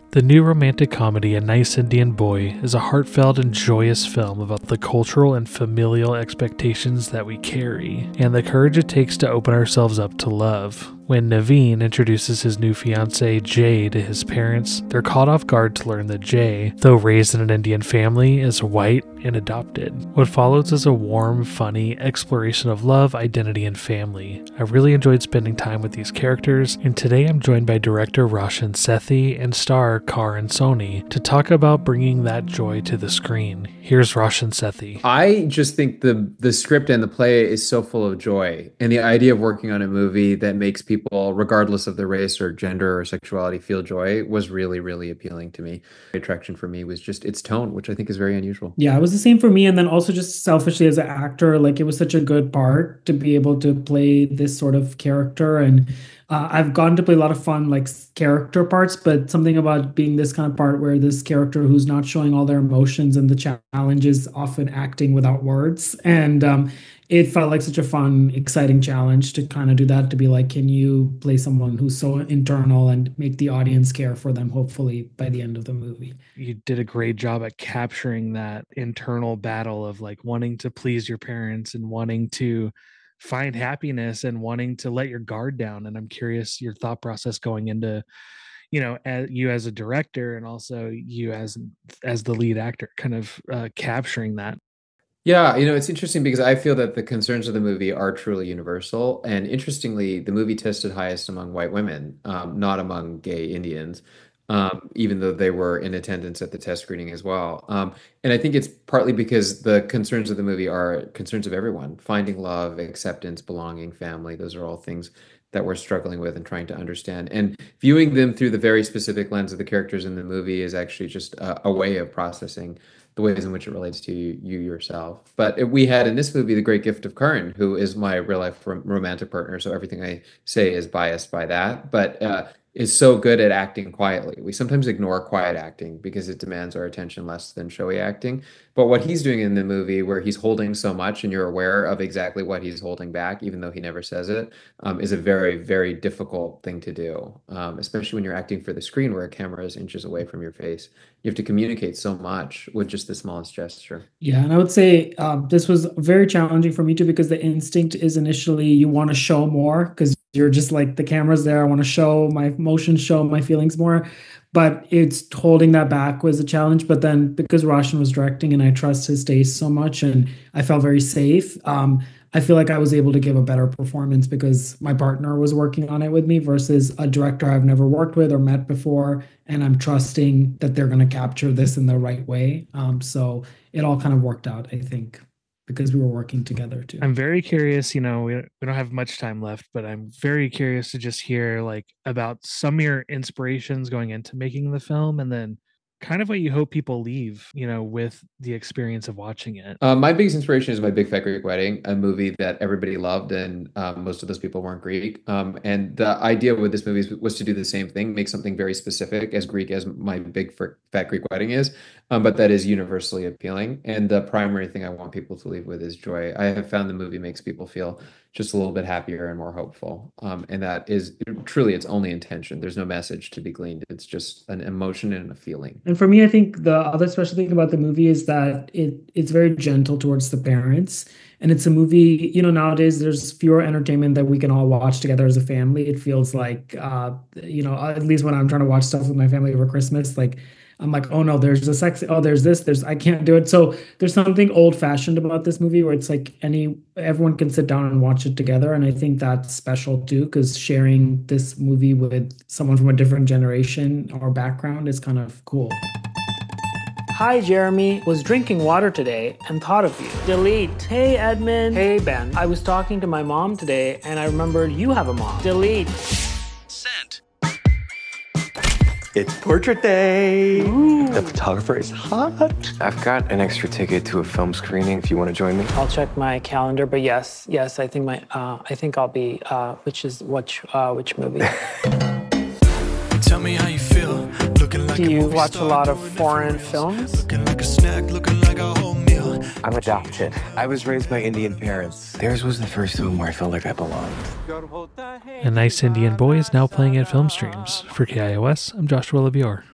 The new romantic comedy A Nice Indian Boy is a heartfelt and joyous film about the cultural and familial expectations that we carry, and the courage it takes to open ourselves up to love. When Naveen introduces his new fiancée Jay to his parents, they're caught off guard to learn that Jay, though raised in an Indian family, is white and adopted. What follows is a warm, funny exploration of love, identity, and family. I really enjoyed spending time with these characters, and today I'm joined by director Roshan Sethi and star Karan Soni to talk about bringing that joy to the screen. Here's Roshan Sethi. I just think the script and the play is so full of joy, and the idea of working on a movie that makes people, regardless of their race or gender or sexuality, feel joy was really, really appealing to me. The attraction for me was just its tone, which I think is very unusual. Yeah, it was the same for me. And then also just selfishly as an actor, like it was such a good part to be able to play this sort of character. And I've gotten to play a lot of fun, like character parts, but something about being this kind of part where this character who's not showing all their emotions and the challenge is often acting without words. And it felt like such a fun, exciting challenge to kind of do that, to be like, can you play someone who's so internal and make the audience care for them, hopefully, by the end of the movie? You did a great job at capturing that internal battle of like wanting to please your parents and wanting to find happiness and wanting to let your guard down. And I'm curious your thought process going into, as you as a director and also you as the lead actor, kind of capturing that. Yeah, it's interesting because I feel that the concerns of the movie are truly universal. And interestingly, the movie tested highest among white women, not among gay Indians, even though they were in attendance at the test screening as well. And I think it's partly because the concerns of the movie are concerns of everyone, finding love, acceptance, belonging, family. Those are all things that we're struggling with and trying to understand. And viewing them through the very specific lens of the characters in the movie is actually just a way of processing the ways in which it relates to you yourself. But we had in this movie the great gift of Karan, who is my real life romantic partner. So everything I say is biased by that, but is so good at acting quietly. We sometimes ignore quiet acting because it demands our attention less than showy acting. But what he's doing in the movie, where he's holding so much and you're aware of exactly what he's holding back, even though he never says it, is a very, very difficult thing to do, especially when you're acting for the screen where a camera is inches away from your face. You have to communicate so much with just the smallest gesture. Yeah, and I would say this was very challenging for me too, because the instinct is initially you want to show more because you're just like, the camera's there. I want to show my emotions, show my feelings more. But it's holding that back was a challenge. But then because Roshan was directing and I trust his taste so much and I felt very safe, I feel like I was able to give a better performance because my partner was working on it with me versus a director I've never worked with or met before. And I'm trusting that they're going to capture this in the right way. So it all kind of worked out, I think, because we were working together too. I'm very curious, we don't have much time left, but I'm very curious to just hear like about some of your inspirations going into making the film and then kind of what you hope people leave, with the experience of watching it. My biggest inspiration is My Big Fat Greek Wedding, a movie that everybody loved, and most of those people weren't Greek. And the idea with this movie was to do the same thing, make something very specific, as Greek as My Big Fat Greek Wedding is, but that is universally appealing. And the primary thing I want people to leave with is joy. I have found the movie makes people feel just a little bit happier and more hopeful. And that is truly its only intention. There's no message to be gleaned. It's just an emotion and a feeling. And for me, I think the other special thing about the movie is that it's very gentle towards the parents. And it's a movie, nowadays there's fewer entertainment that we can all watch together as a family. It feels like, at least when I'm trying to watch stuff with my family over Christmas, like, I'm like, oh no, there's a sex. Oh, there's this. I can't do it. So there's something old fashioned about this movie where it's like everyone can sit down and watch it together. And I think that's special too, because sharing this movie with someone from a different generation or background is kind of cool. Hi, Jeremy. Was drinking water today and thought of you. Delete. Hey, Edmund. Hey, Ben. I was talking to my mom today and I remembered you have a mom. Delete. Sent. It's portrait day. Ooh. The photographer is hot. I've got an extra ticket to a film screening if you want to join me. I'll check my calendar, but yes, I think I'll be. Which movie? Tell me how you feel. Looking like Do you watch a lot of foreign films? Looking like a snack, looking like a whole meal. I'm adopted. I was raised by Indian parents. Theirs was the first home where I felt like I belonged. A Nice Indian Boy is now playing at film streams. For KIOS, I'm Joshua LeBior.